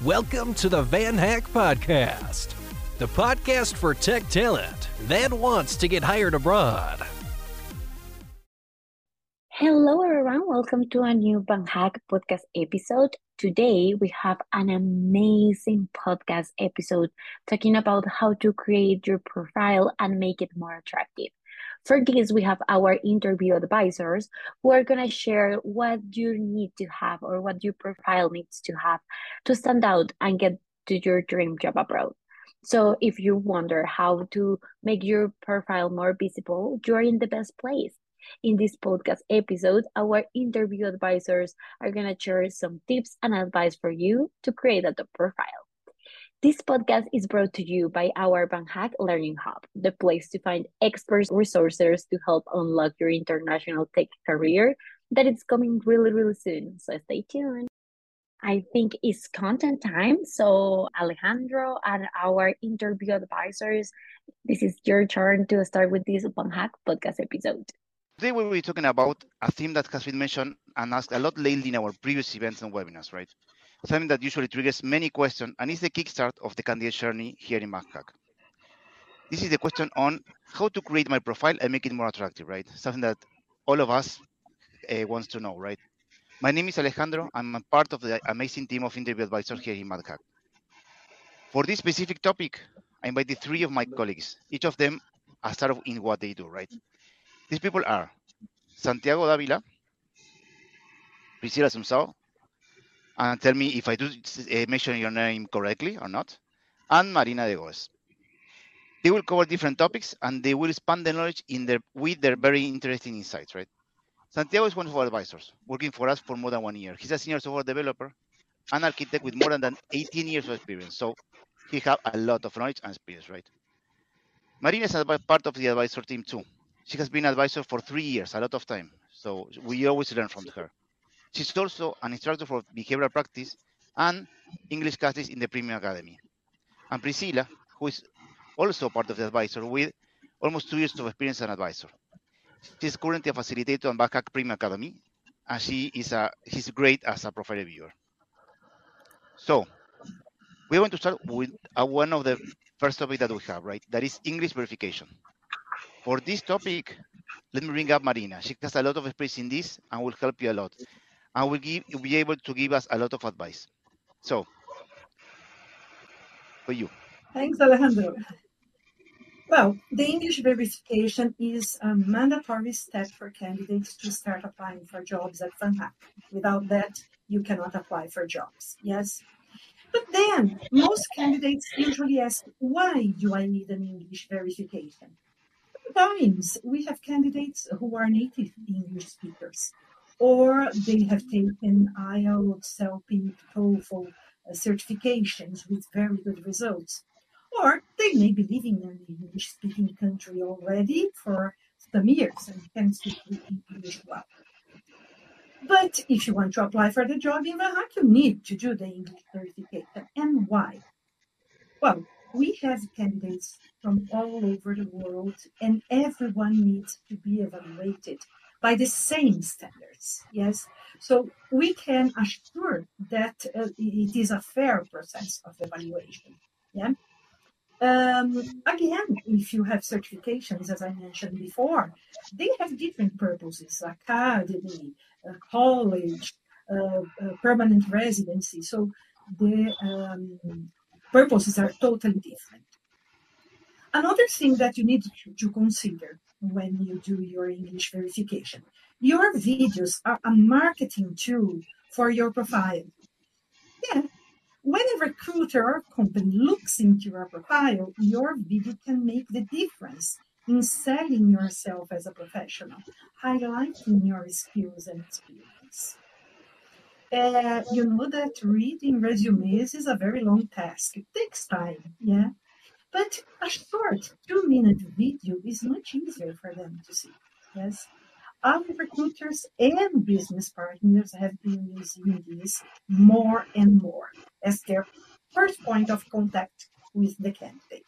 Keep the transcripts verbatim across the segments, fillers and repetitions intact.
Welcome to the Van Hack Podcast, the podcast for tech talent that wants to get hired abroad. Hello, everyone. Welcome to a new Van Hack podcast episode. Today, we have an amazing podcast episode talking about how to create your profile and make it more attractive. For this, we have our interview advisors who are going to share what you need to have or what your profile needs to have to stand out and get to your dream job abroad. So if you wonder how to make your profile more visible, you're in the best place. In this podcast episode, our interview advisors are going to share some tips and advice for you to create a top profile. This podcast is brought to you by our Van Hack Learning Hub, the place to find expert resources to help unlock your international tech career that is coming really, really soon. So stay tuned. I think it's content time. So Alejandro and our interview advisors, this is your turn to start with this Van Hack podcast episode. Today we'll be talking about a theme that has been mentioned and asked a lot lately in our previous events and webinars, right? Something that usually triggers many questions and is the kickstart of the candidate journey here in Van Hack. This is the question on how to create my profile and make it more attractive, right? Something that all of us uh, wants to know, right? My name is Alejandro. I'm a part of the amazing team of interview advisors here in Van Hack. For this specific topic, I invited three of my colleagues, each of them a star in what they do, right? These people are Santiago Davila, Priscila Sumsao, and tell me if I do uh, mention your name correctly or not, and Marina de Goes. They will cover different topics and they will expand the knowledge in their, with their very interesting insights, right? Santiago is one of our advisors, working for us for more than one year. He's a senior software developer, an architect with more than eighteen years of experience, so he has a lot of knowledge and experience, right? Marina is a part of the advisor team too. She has been an advisor for three years, a lot of time, so we always learn from her. She's also an instructor for behavioral practice and English classes in the Premium Academy. And Priscila, who is also part of the advisor with almost two years of experience as an advisor. She's currently a facilitator on Van Hack Premium Academy, and she is a she's great as a profile reviewer. So we're going to start with uh, one of the first topics that we have, right? That is English verification. For this topic, let me bring up Marina. She has a lot of experience in this and will help you a lot. And will give, will be able to give us a lot of advice. So, for you. Thanks, Alejandro. Well, the English verification is a mandatory step for candidates to start applying for jobs at Van Hack. Without that, you cannot apply for jobs, yes? But then, most candidates usually ask, why do I need an English verification? Sometimes we have candidates who are native English speakers, or they have taken I E L T S, CELPIP, TOEFL uh, certifications with very good results. Or they may be living in an English-speaking country already for some years and can speak English well. But if you want to apply for the job in Van Hack, you need to do the English verification. And why? Well, we have candidates from all over the world, and everyone needs to be evaluated by the same standards, yes? So we can assure that uh, it is a fair process of evaluation, yeah? Um, again, if you have certifications, as I mentioned before, they have different purposes, academy, uh, college, uh, uh, permanent residency. So the um, purposes are totally different. Another thing that you need to, to consider when you do your English verification, your videos are a marketing tool for your profile. Yeah. When a recruiter or company looks into your profile, your video can make the difference in selling yourself as a professional, highlighting your skills and experience. Uh, you know that reading resumes is a very long task. It takes time, yeah? But a short two-minute video is much easier for them to see, yes? Our recruiters and business partners have been using this more and more as their first point of contact with the candidate.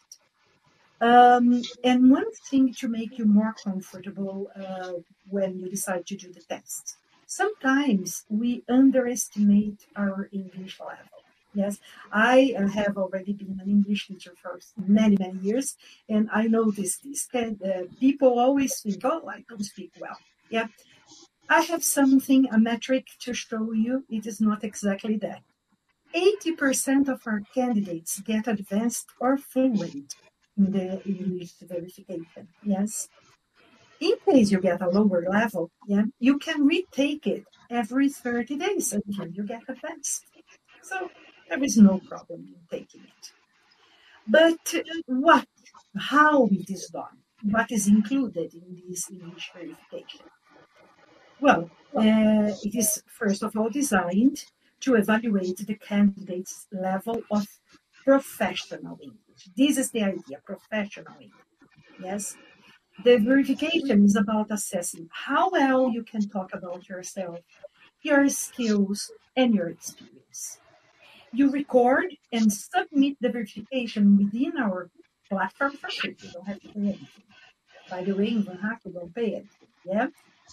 Um, and one thing to make you more comfortable uh, when you decide to do the test, sometimes we underestimate our English level. Yes, I uh, have already been an English teacher for many, many years, and I noticed this. That uh, people always think, oh, I don't speak well. Yeah, I have something, a metric to show you. It is not exactly that. eighty percent of our candidates get advanced or fluent in the English verification. Yes. In case you get a lower level, yeah, you can retake it every thirty days until you get advanced. So there is no problem in taking it. But what, how it is done? What is included in this English verification? Well, uh, it is first of all designed to evaluate the candidate's level of professional English. This is the idea, professional English. Yes. The verification is about assessing how well you can talk about yourself, your skills, and your experience. You record and submit the verification within our platform for free. You don't have to pay anything. By the way, in VanHack, you don't pay it. Yeah.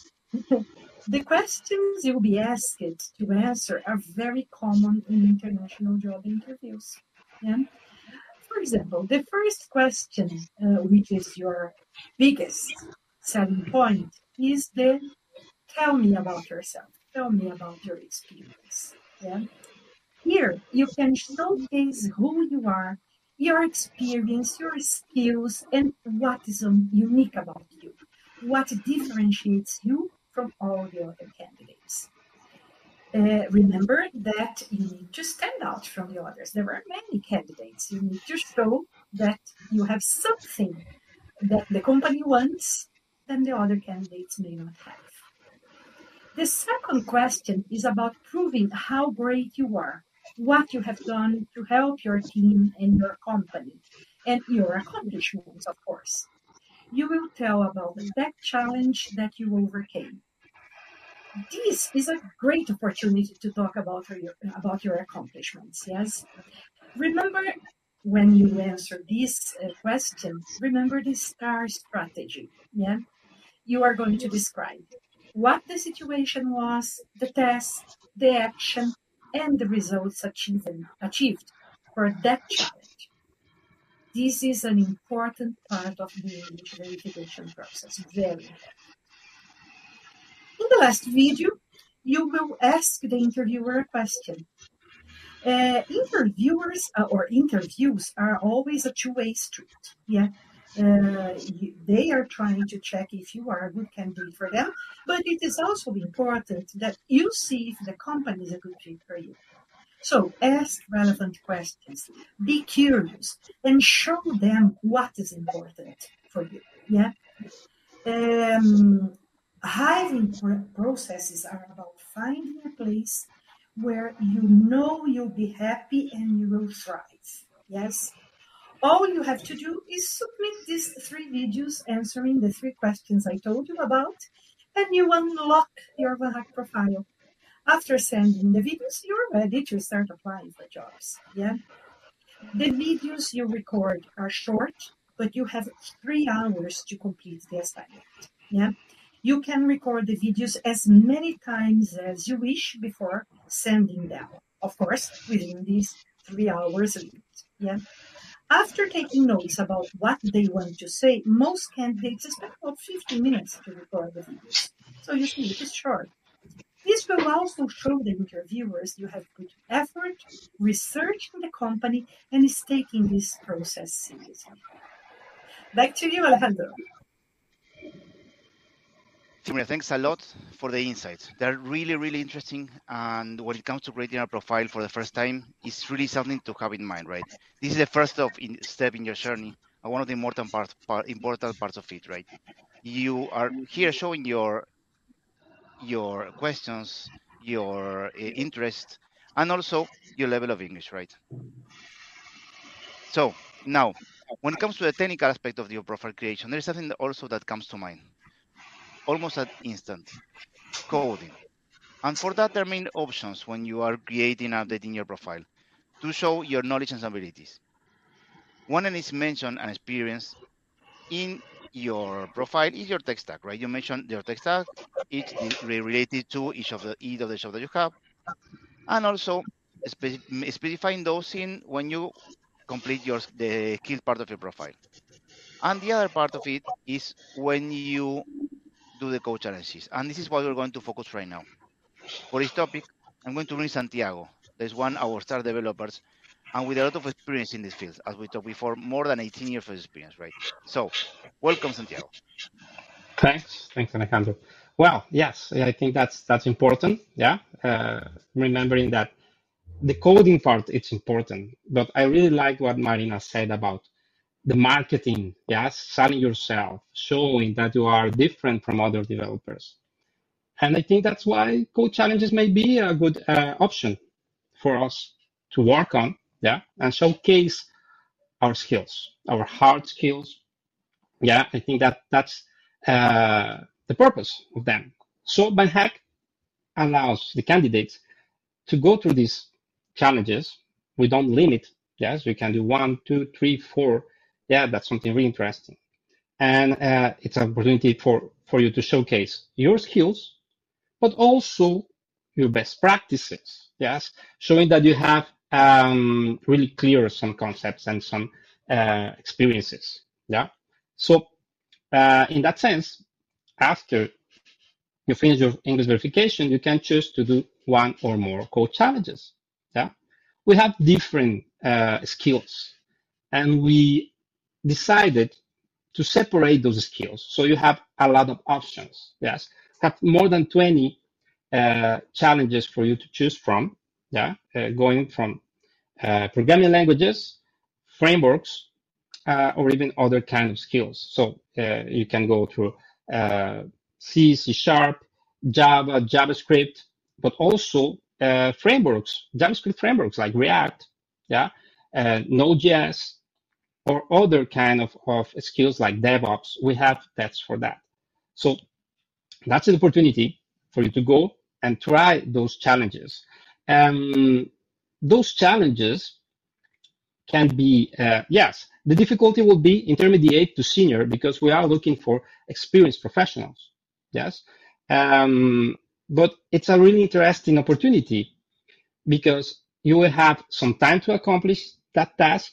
The questions you'll be asked to answer are very common in international job interviews. Yeah. For example, the first question, uh, which is your biggest selling point, is the tell me about yourself. Tell me about your experience. Yeah. Here, you can showcase who you are, your experience, your skills, and what is um, unique about you. What differentiates you from all the other candidates. Uh, remember that you need to stand out from the others. There are many candidates. You need to show that you have something that the company wants that the other candidates may not have. The second question is about proving how great you are, what you have done to help your team and your company, and your accomplishments, of course. You will tell about the tech challenge that you overcame. This is a great opportunity to talk about your, about your accomplishments, yes? Remember, when you answer this uh, question, remember the STAR strategy, yeah? You are going to describe what the situation was, the task, the action, and the results achieved, achieved for that challenge. This is an important part of the English verification process, very important. In the last video, you will ask the interviewer a question. Uh, interviewers uh, or interviews are always a two-way street. Yeah, uh, you, they are trying to check if you are a good candidate for them, but it is also important that you see if the company is a good fit for you. So ask relevant questions, be curious, and show them what is important for you. Yeah. Um, Hiring processes are about finding a place where you know you'll be happy and you will thrive. Yes. All you have to do is submit these three videos answering the three questions I told you about, and you unlock your VanHack profile. After sending the videos, you're ready to start applying for jobs. Yeah. The videos you record are short, but you have three hours to complete the assignment. Yeah. You can record the videos as many times as you wish before sending them. Of course, within these three hours limit. Yeah. After taking notes about what they want to say, most candidates spend about fifteen minutes to record the videos. So you see, it is short. This will also show the interviewers you have put effort, researching the company, and is taking this process seriously. Back to you, Alejandro. Timur, thanks a lot for the insights. They're really, really interesting. And when it comes to creating a profile for the first time, it's really something to have in mind, right? This is the first of in, step in your journey, and one of the important parts, part, important parts of it, right? You are here showing your your questions, your uh, interest, and also your level of English, right? So now, when it comes to the technical aspect of your profile creation, there's something that also that comes to mind, almost at instant, coding. And for that, there are many options when you are creating and updating your profile to show your knowledge and abilities. One is mention and experience in your profile is your tech stack, right? You mentioned your tech stack, each related to each of the each of the jobs that you have, and also spe- specifying those in when you complete your the skill part of your profile. And the other part of it is when you do the code challenges. And this is what we're going to focus right now. For this topic, I'm going to bring Santiago. There's one of our star developers and with a lot of experience in this field, as we talked before, more than eighteen years of experience, right? So, welcome, Santiago. Thanks, thanks, Alejandro. Well, yes, I think that's that's important. Yeah, uh, remembering that the coding part it's important, but I really like what Marina said about the marketing. Yes, selling yourself, showing that you are different from other developers, and I think that's why code challenges may be a good uh, option for us to work on. Yeah, and showcase our skills, our hard skills. Yeah, I think that that's uh, the purpose of them. So BangHack allows the candidates to go through these challenges. We don't limit. Yes, we can do one, two, three, four. Yeah, that's something really interesting. And uh, it's an opportunity for, for you to showcase your skills, but also your best practices. Yes, showing that you have um, really clear some concepts and some uh, experiences. Yeah. So uh, in that sense, after you finish your English verification, you can choose to do one or more code challenges. Yeah, we have different uh, skills, and we decided to separate those skills. So you have a lot of options. Yes, have more than twenty uh, challenges for you to choose from. Yeah, uh, going from uh, programming languages, frameworks, uh, or even other kind of skills. So uh, you can go through uh, C, C Sharp, Java, JavaScript, but also uh, frameworks, JavaScript frameworks like React, yeah, uh, Node.js, or other kind of, of skills like DevOps. We have tests for that. So that's an opportunity for you to go and try those challenges. Um, those challenges can be, uh, yes, the difficulty will be intermediate to senior because we are looking for experienced professionals. Yes. Um, but it's a really interesting opportunity because you will have some time to accomplish that task.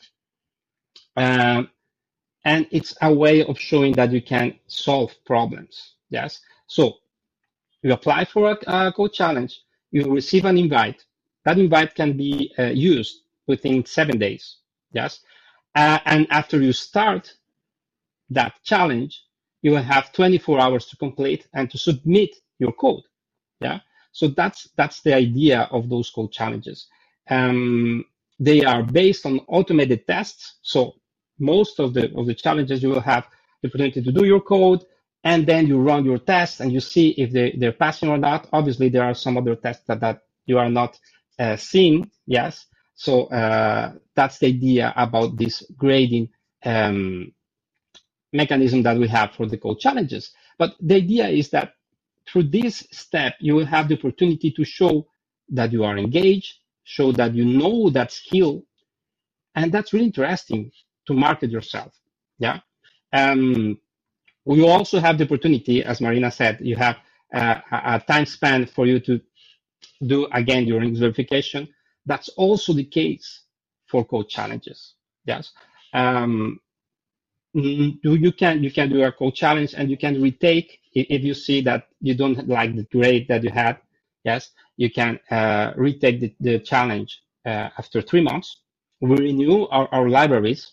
Um, and it's a way of showing that you can solve problems. Yes. So you apply for a, a code challenge, you receive an invite. That invite can be uh, used within seven days. Yes. Uh, and after you start that challenge, you will have twenty-four hours to complete and to submit your code. Yeah. So that's that's the idea of those code challenges. Um, they are based on automated tests. So most of the of the challenges you will have the opportunity to do your code, and then you run your tests and you see if they, they're passing or not. Obviously, there are some other tests that, that you are not uh, seeing. Yes. So uh, that's the idea about this grading um, mechanism that we have for the code challenges. But the idea is that through this step, you will have the opportunity to show that you are engaged, show that you know that skill, and that's really interesting to market yourself. Yeah. Um, we also have the opportunity, as Marina said, you have uh, a time span for you to do again your English verification. That's also the case for code challenges. Yes. Um, you can you can do a code challenge and you can retake if you see that you don't like the grade that you had. Yes, you can uh, retake the, the challenge uh, after three months. We renew our, our libraries,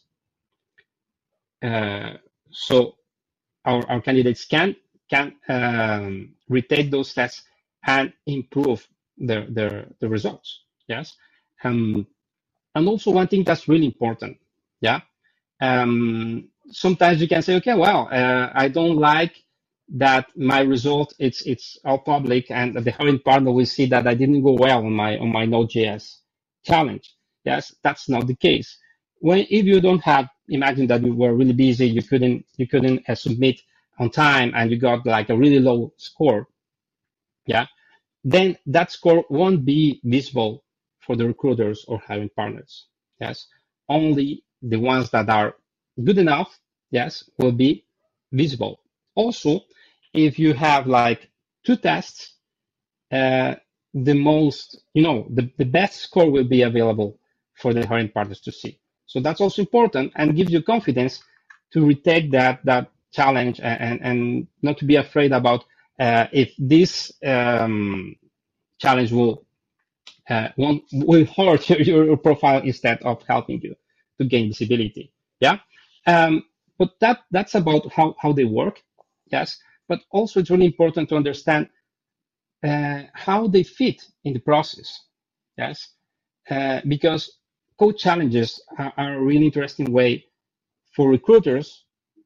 uh, so our, our candidates can can um, retake those tests and improve their their the results. Yes, um, and also one thing that's really important. Yeah. Um, sometimes you can say, okay, well, uh, I don't like that my result it's it's all public, and the hiring partner will see that I didn't go well on my on my Node.js challenge. Yes, that's not the case. When if you don't have, imagine that you were really busy, you couldn't you couldn't uh, submit on time, and you got like a really low score. Yeah, then that score won't be visible for the recruiters or hiring partners. Yes, only the ones that are good enough, yes, will be visible. Also, if you have like two tests, uh, the most, you know, the, the best score will be available for the hiring partners to see. So that's also important and gives you confidence to retake that that challenge and, and, and not to be afraid about uh, if this um, challenge will uh, won't, will hurt your, your profile instead of helping you to gain visibility. Yeah, um, but that that's about how how they work. Yes, but also it's really important to understand uh, how they fit in the process. Yes, uh, because code challenges are, are a really interesting way for recruiters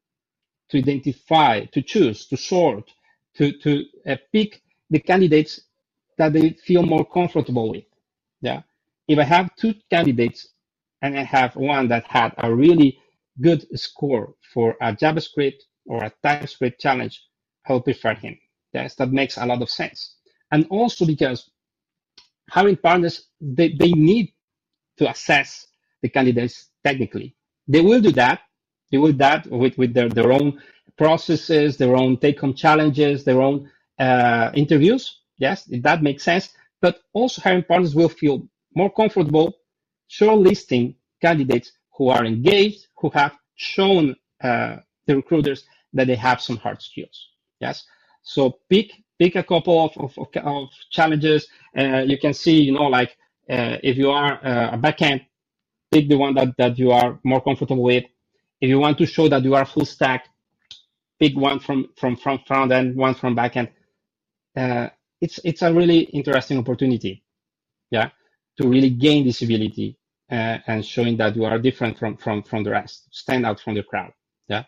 to identify, to choose, to sort, to to uh, pick the candidates that they feel more comfortable with. Yeah, if I have two candidates and I have one that had a really good score for a JavaScript or a TypeScript challenge, I will prefer him. Yes, that makes a lot of sense. And also because hiring partners, they, they need to assess the candidates technically. They will do that. They will do that with, with their, their own processes, their own take-home challenges, their own uh, interviews. Yes, that makes sense. But also hiring partners will feel more comfortable shortlisting candidates who are engaged, who have shown uh, the recruiters that they have some hard skills. Yes, so pick pick a couple of, of, of challenges. Uh, you can see, you know, like uh, if you are uh, a backend, pick the one that, that you are more comfortable with. If you want to show that you are full stack, pick one from from, from front end, one from backend. Uh, it's it's a really interesting opportunity, yeah, to really gain visibility uh, and showing that you are different from from from the rest, stand out from the crowd, yeah.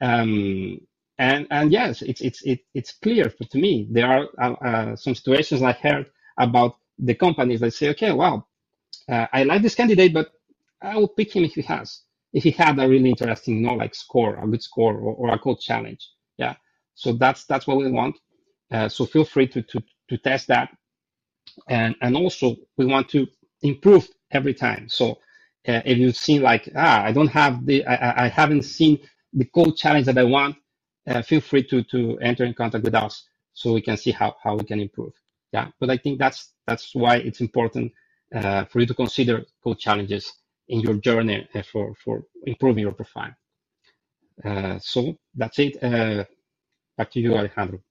Um, and and yes, it's it's it, it's clear to me. There are uh, uh, some situations I heard about the companies that say, okay, well, uh, I like this candidate, but I will pick him if he has if he had a really interesting, you know, like score, a good score, or, or a code challenge, yeah. So that's that's what we want. Uh, so feel free to to to test that. And, and also we want to improve every time. So uh, if you've seen like, ah, I don't have the, I, I haven't seen the code challenge that I want, uh, feel free to, to enter in contact with us so we can see how, how we can improve. Yeah, but I think that's, that's why it's important uh, for you to consider code challenges in your journey uh, for, for improving your profile. Uh, so that's it. Uh, back to you, Alejandro.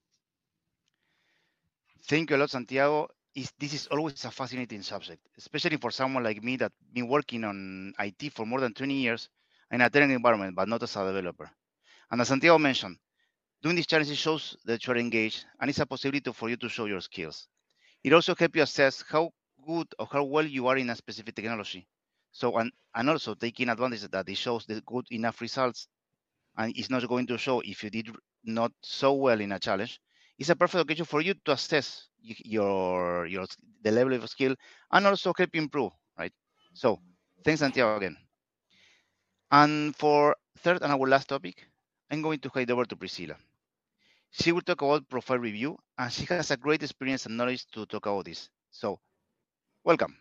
Thank you a lot, Santiago. Is this is always a fascinating subject, especially for someone like me that's been working on I T for more than twenty years in a training environment, but not as a developer. And as Santiago mentioned, doing these challenges shows that you are engaged and it's a possibility for you to show your skills. It also helps you assess how good or how well you are in a specific technology. So, and, and also taking advantage that it shows the good enough results and it's not going to show if you did not so well in a challenge. It's a perfect occasion for you to assess your your the level of skill and also help you improve, right? So thanks, Santiago, again. And for third and our last topic, I'm going to hand over to Priscilla. She will talk about profile review and she has a great experience and knowledge to talk about this. So welcome.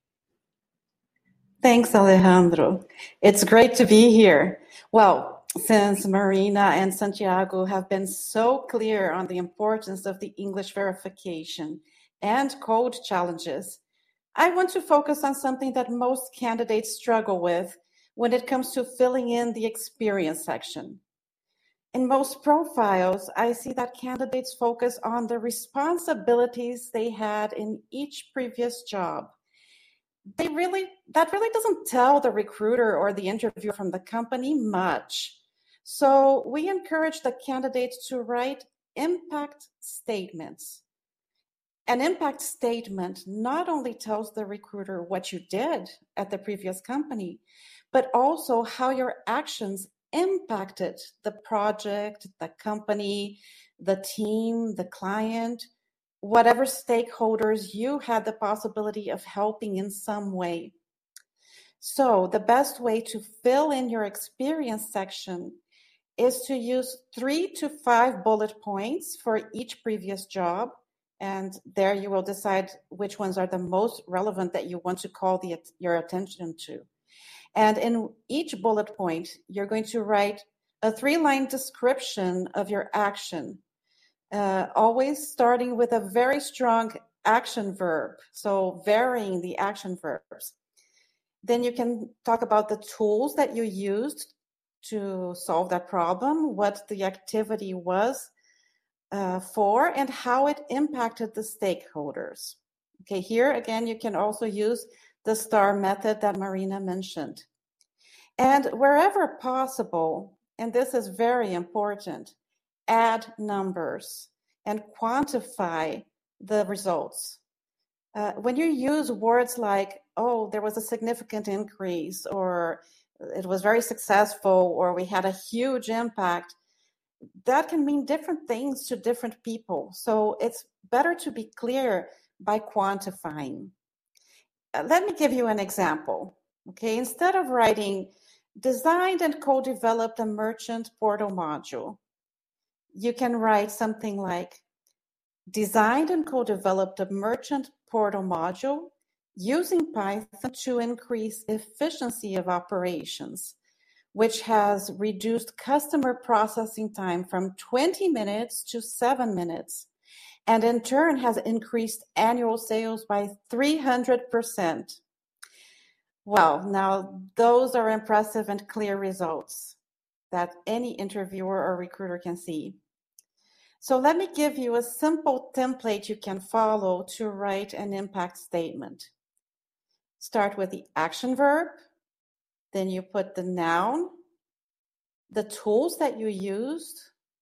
Thanks, Alejandro. It's great to be here. Well, since Marina and Santiago have been so clear on the importance of the English verification and code challenges, I want to focus on something that most candidates struggle with when it comes to filling in the experience section. In most profiles, I see that candidates focus on the responsibilities they had in each previous job. They really, that really doesn't tell the recruiter or the interviewer from the company much. So we encourage the candidates to write impact statements. An impact statement not only tells the recruiter what you did at the previous company, but also how your actions impacted the project, the company, the team, the client, whatever stakeholders you had the possibility of helping in some way. So the best way to fill in your experience section is to use three to five bullet points for each previous job. And there you will decide which ones are the most relevant that you want to call the, your attention to. And in each bullet point, you're going to write a three-line description of your action, uh, always starting with a very strong action verb, so varying the action verbs. Then you can talk about the tools that you used to solve that problem, what the activity was uh, for, and how it impacted the stakeholders. Okay, here again, you can also use the STAR method that Marina mentioned. And wherever possible, and this is very important, add numbers and quantify the results. Uh, when you use words like, oh, there was a significant increase, or it was very successful, or we had a huge impact, that can mean different things to different people. So it's better to be clear by quantifying. Uh, let me give you an example. Okay, instead of writing, designed and co-developed a merchant portal module, you can write something like, designed and co-developed a merchant portal module using Python to increase efficiency of operations, which has reduced customer processing time from twenty minutes to seven minutes, and in turn has increased annual sales by three hundred percent. Well, now those are impressive and clear results that any interviewer or recruiter can see. So let me give you a simple template you can follow to write an impact statement. Start with the action verb, then you put the noun, the tools that you used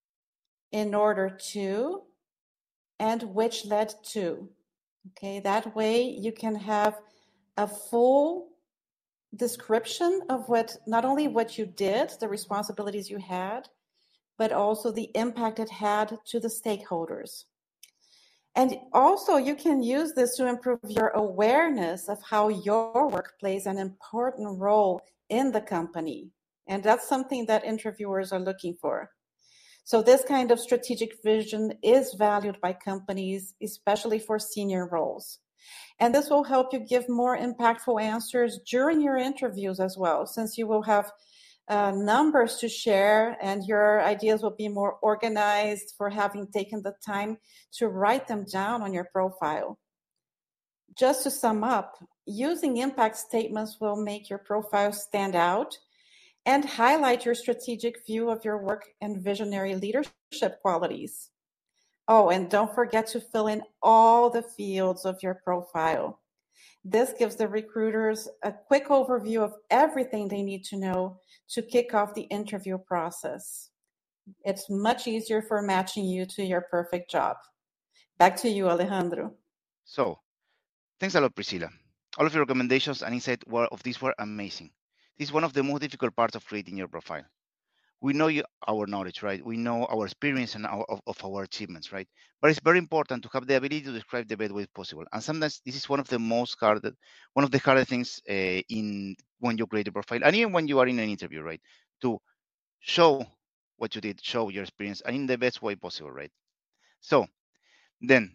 in order to, and which led to. Okay, that way you can have a full description of what, not only what you did, the responsibilities you had, but also the impact it had to the stakeholders. And also you can use this to improve your awareness of how your work plays an important role in the company. And that's something that interviewers are looking for. So this kind of strategic vision is valued by companies, especially for senior roles. And this will help you give more impactful answers during your interviews as well, since you will have uh, numbers to share and your ideas will be more organized for having taken the time to write them down on your profile. Just to sum up, using impact statements will make your profile stand out and highlight your strategic view of your work and visionary leadership qualities. Oh, and don't forget to fill in all the fields of your profile. This gives the recruiters a quick overview of everything they need to know to kick off the interview process. It's much easier for matching you to your perfect job. Back to you, Alejandro. So, thanks a lot, Priscilla. All of your recommendations and insight were, of these were amazing. This is one of the most difficult parts of creating your profile. We know you, our knowledge, right? We know our experience and our, of, of our achievements, right? But it's very important to have the ability to describe the best way possible. And sometimes this is one of the most hard, one of the hardest things uh, in when you create a profile, and even when you are in an interview, right? To show what you did, show your experience, and in the best way possible, right? So then,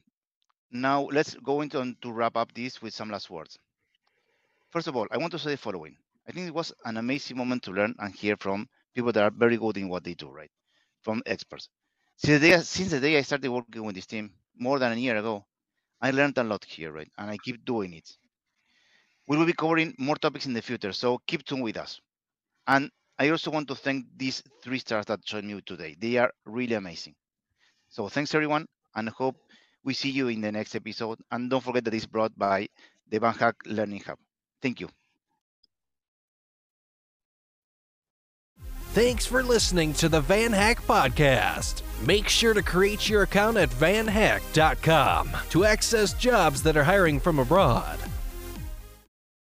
now let's go into on to wrap up this with some last words. First of all, I want to say the following. I think it was an amazing moment to learn and hear from people that are very good in what they do, right? From experts. Since the day, since the day I started working with this team more than a year ago, I learned a lot here, right? And I keep doing it. We will be covering more topics in the future, so keep tuned with us. And I also want to thank these three stars that joined me today. They are really amazing. So thanks everyone, and I hope we see you in the next episode. And don't forget that it's brought by the VanHack Learning Hub. Thank you. Thanks for listening to the VanHack Podcast. Make sure to create your account at van hack dot com to access jobs that are hiring from abroad.